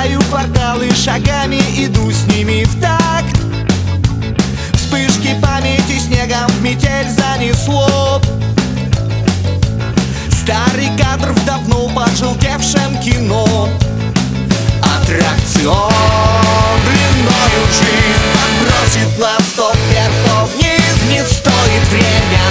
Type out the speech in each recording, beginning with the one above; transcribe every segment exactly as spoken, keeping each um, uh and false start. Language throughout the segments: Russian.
Пересекаю кварталы шагами, иду с ними в такт. Вспышки памяти снегом в метель занесло. Старый кадр в давно пожелтевшем кино. Аттракцион длиною жизнь подбросит на сто вверх вниз. Не стоит время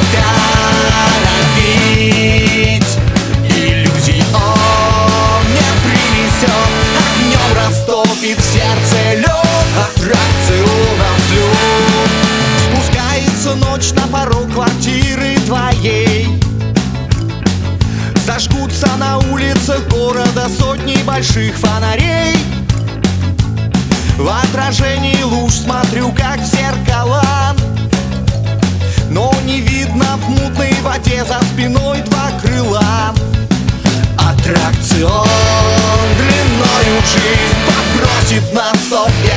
торопить. Иллюзий он не принесет, огнем растопит в сердце лед. Аттракционом взлет. Спускается ночь на порог квартиры твоей. Зажгутся на улицах города сотни больших фонарей. В отражении луж смотрю, как в зеркала, но не видно в мутной воде за спиной два крыла. Аттракцион длиною жизнь подбросит на сто.